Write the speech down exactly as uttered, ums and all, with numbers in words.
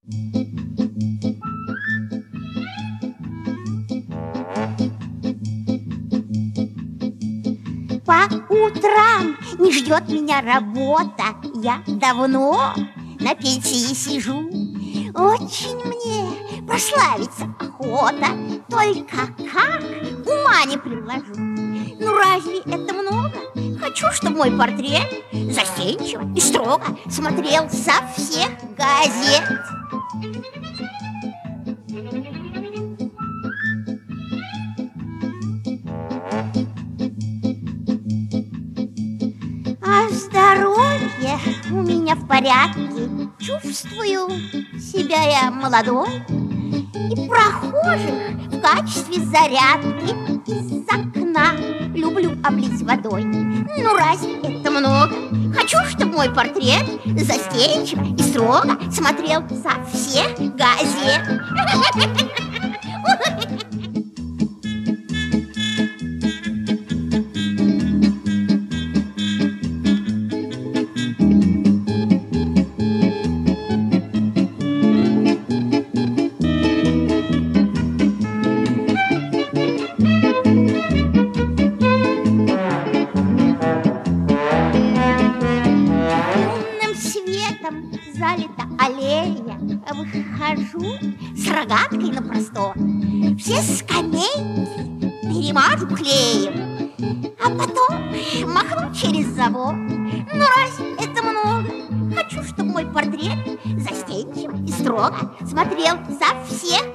По утрам не ждет меня работа. Я давно на пенсии сижу. Очень мне прославиться охота, только как ума не приложу. Ну разве это много? Хочу, чтобы мой портрет застенчиво и строго смотрел со всех газет. А здоровье у меня в порядке. Чувствую себя я молодой. И прохожих в качестве зарядки из окна люблю облить водой. Ну разве это много? Хочу, чтобы мой портрет застенчиво и строго смотрел со всех газет. Залита аллея, выхожу с рогаткой на простор. Все скамейки перемажу клеем, а потом махну через забор. Ну разве это много? Хочу, чтобы мой портрет застенчиво и строго смотрел со всех